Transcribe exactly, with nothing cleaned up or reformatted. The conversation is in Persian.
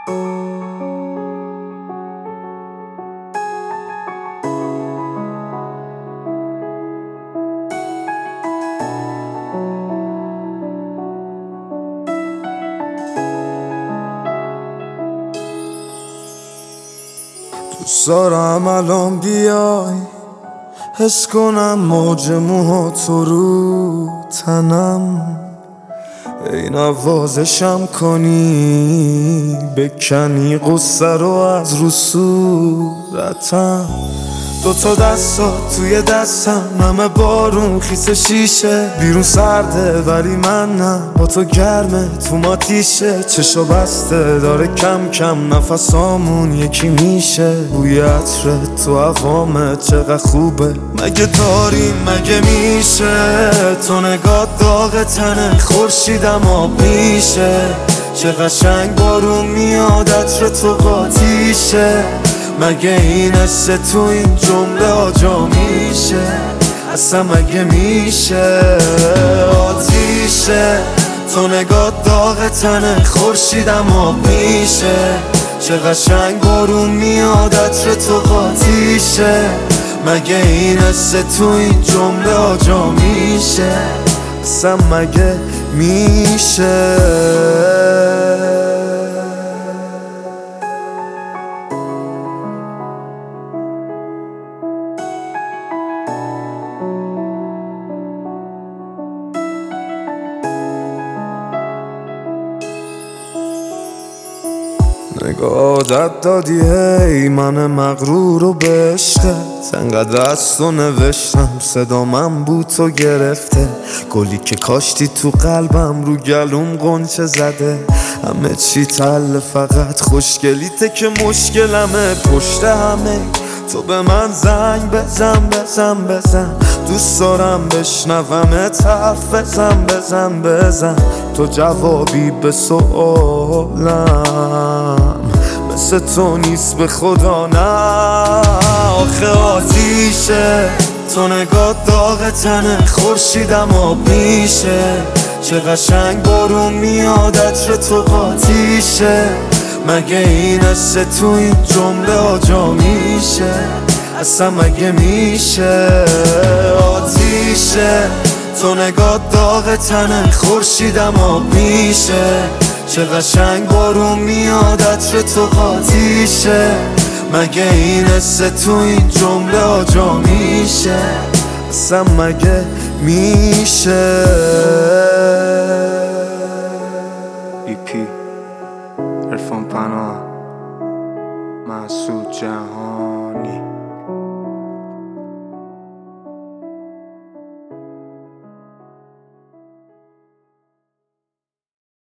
دوست دارم الان بیای حس کنم موج موهاتو رو تنم، ای نوازشم کنی بکنی قصه رو از رو صورتم. دوتا دستات توی دستم، همه بارون خیس شیشه، بیرون سرده ولی من نه، با تو گرمه تو ماتیشه، چشا بسته داره کم کم نفسامون یکی میشه، بوی عطرت تو هوامه چقدر خوبه، مگه داریم مگه میشه، تو نگاه داغ تنه خورشیدم آب میشه، چه قشنگ بارون میاد عطر تو قاطیشه، مگه این حس تو این جمله آجا میشه، اصلا مگه میشه آتیشه، تو نگاه داغ تنه خورشیدم آب میشه، چه قشنگ بارون میاد عطر تو قاطیشه، مگه این حس تو این جمله آجا میشه، اصلا مگه میشه. نگاه عادت دادی هی من مغرور و به عشقت، انقدر از تو نوشتم صدا من بود تو گرفته، گلی که کاشتی تو قلبم رو گلوم غنچه زده، همه چی تله فقط خوشگلیته که مشکلمه، پشت همه تو به من زنگ بزن بزن بزن، دوست دارم بشنومت حرف بزن بزن بزن، تو جوابی به سؤالم مثل تو نیست به خدا نه، آخه آتیشه تو نگاه داغ تنه خورشیدم آب میشه، چه قشنگ بارون میاد عطر تو قاطیشه، مگه این حس تو این جمله آجا میشه، اصلا مگه میشه آتیشه، تو نگاه داغ تنه خورشیدم آب میشه، چه قشنگ بارون میاد عطر تو قاطیشه، مگه این حس تو این جمله آجا میشه، اصلا مگه میشه. ای پی عرفان پناه مسعود جهانی.